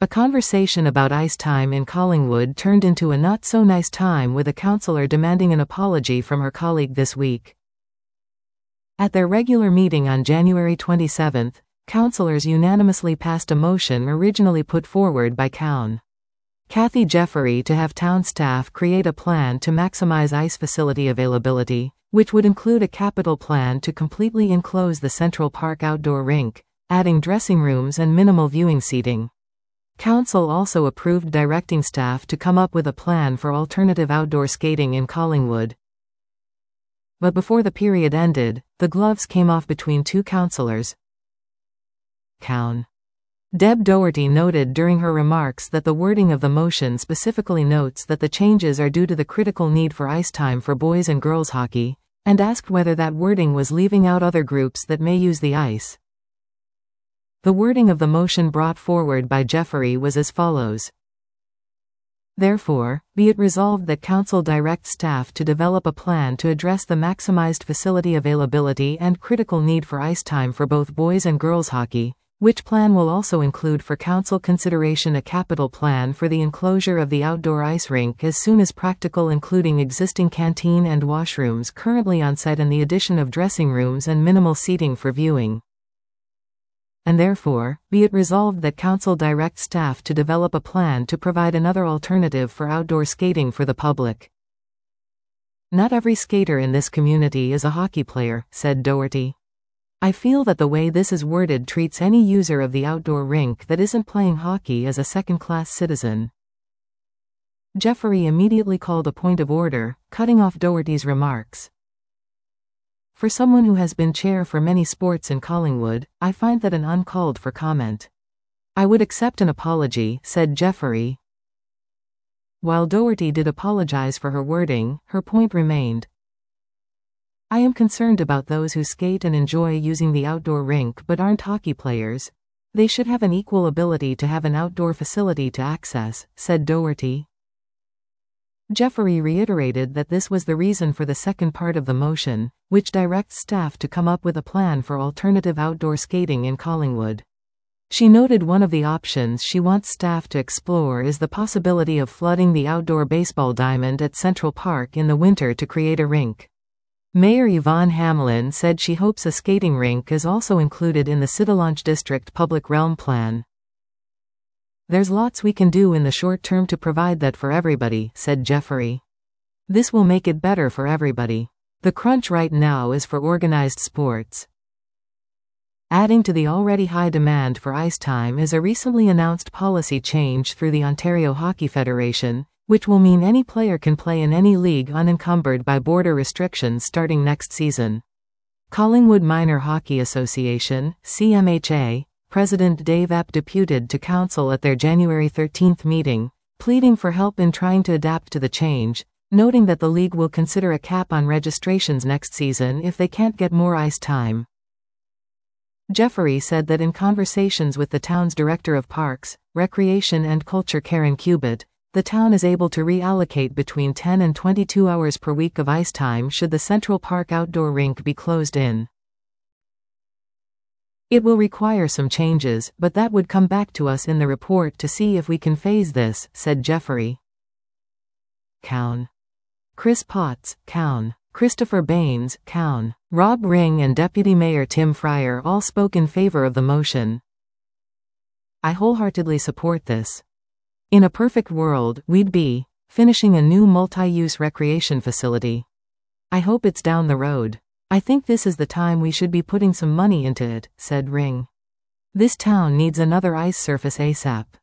A conversation about ice time in Collingwood turned into a not-so-nice time, with a councillor demanding an apology from her colleague this week. At their regular meeting on January 27, councillors unanimously passed a motion originally put forward by Cathy Jeffery to have town staff create a plan to maximize ice facility availability, which would include a capital plan to completely enclose the Central Park outdoor rink, adding dressing rooms and minimal viewing seating. Council also approved directing staff to come up with a plan for alternative outdoor skating in Collingwood. But before the period ended, the gloves came off between two councillors. Deb Doherty noted during her remarks that the wording of the motion specifically notes that the changes are due to the critical need for ice time for boys and girls hockey, and asked whether that wording was leaving out other groups that may use the ice. The wording of the motion brought forward by Jeffery was as follows. Therefore, be it resolved that Council direct staff to develop a plan to address the maximized facility availability and critical need for ice time for both boys and girls hockey, which plan will also include for Council consideration a capital plan for the enclosure of the outdoor ice rink as soon as practical, including existing canteen and washrooms currently on site and the addition of dressing rooms and minimal seating for viewing. And therefore, be it resolved that Council direct staff to develop a plan to provide another alternative for outdoor skating for the public. Not every skater in this community is a hockey player, said Doherty. I feel that the way this is worded treats any user of the outdoor rink that isn't playing hockey as a second-class citizen. Jeffery immediately called a point of order, cutting off Doherty's remarks. For someone who has been chair for many sports in Collingwood, I find that an uncalled for comment. I would accept an apology, said Jeffery. While Doherty did apologize for her wording, her point remained. I am concerned about those who skate and enjoy using the outdoor rink but aren't hockey players. They should have an equal ability to have an outdoor facility to access, said Doherty. Jeffery reiterated that this was the reason for the second part of the motion, which directs staff to come up with a plan for alternative outdoor skating in Collingwood. She noted one of the options she wants staff to explore is the possibility of flooding the outdoor baseball diamond at Central Park in the winter to create a rink. Mayor Yvonne Hamlin said she hopes a skating rink is also included in the Sitalonge District Public Realm Plan. There's lots we can do in the short term to provide that for everybody, said Jeffery. This will make it better for everybody. The crunch right now is for organized sports. Adding to the already high demand for ice time is a recently announced policy change through the Ontario Hockey Federation, which will mean any player can play in any league unencumbered by border restrictions starting next season. Collingwood Minor Hockey Association, CMHA, President Dave Epp deputed to Council at their January 13 meeting, pleading for help in trying to adapt to the change, noting that the league will consider a cap on registrations next season if they can't get more ice time. Jeffery said that in conversations with the town's Director of Parks, Recreation and Culture Karen Cubitt, the town is able to reallocate between 10 and 22 hours per week of ice time should the Central Park outdoor rink be closed in. It will require some changes, but that would come back to us in the report to see if we can phase this, said Jeffery. Chris Potts, Christopher Baines, Rob Ring and Deputy Mayor Tim Fryer all spoke in favor of the motion. I wholeheartedly support this. In a perfect world, we'd be finishing a new multi-use recreation facility. I hope it's down the road. I think this is the time we should be putting some money into it, said Ring. This town needs another ice surface ASAP.